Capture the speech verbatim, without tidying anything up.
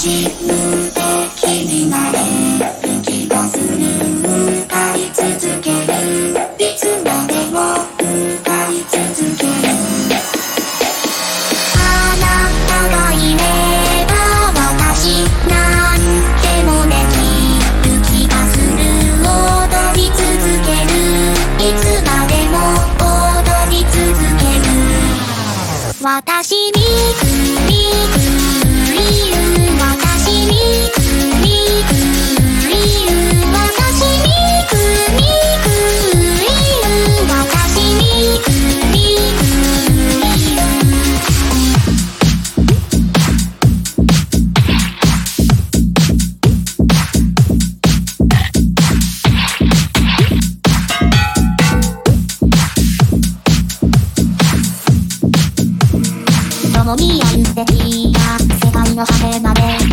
私無敵になれる気がする。歌い続けるいつまでも歌い続ける。あなたがいれば私なんでもできる気がする。踊り続けるいつまでも踊り続ける。私にくにくいる。私にくにくいる。私にくにくいる。私にくにくいる。共に歩んできた世界の果てまで